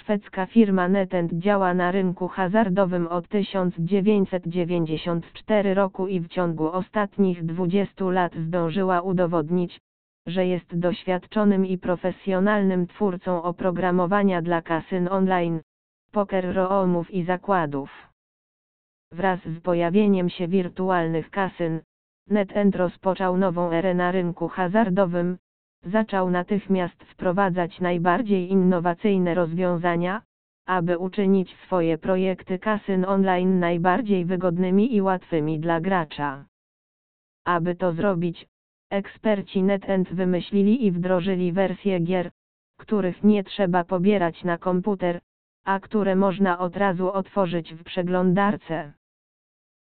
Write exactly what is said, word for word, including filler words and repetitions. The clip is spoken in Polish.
Szwedzka firma NetEnt działa na rynku hazardowym od tysiąc dziewięćset dziewięćdziesiątego czwartego roku i w ciągu ostatnich dwudziestu lat zdążyła udowodnić, że jest doświadczonym i profesjonalnym twórcą oprogramowania dla kasyn online, poker roomów i zakładów. Wraz z pojawieniem się wirtualnych kasyn, NetEnt rozpoczął nową erę na rynku hazardowym. Zaczął natychmiast wprowadzać najbardziej innowacyjne rozwiązania, aby uczynić swoje projekty kasyn online najbardziej wygodnymi i łatwymi dla gracza. Aby to zrobić, eksperci NetEnt wymyślili i wdrożyli wersje gier, których nie trzeba pobierać na komputer, a które można od razu otworzyć w przeglądarce.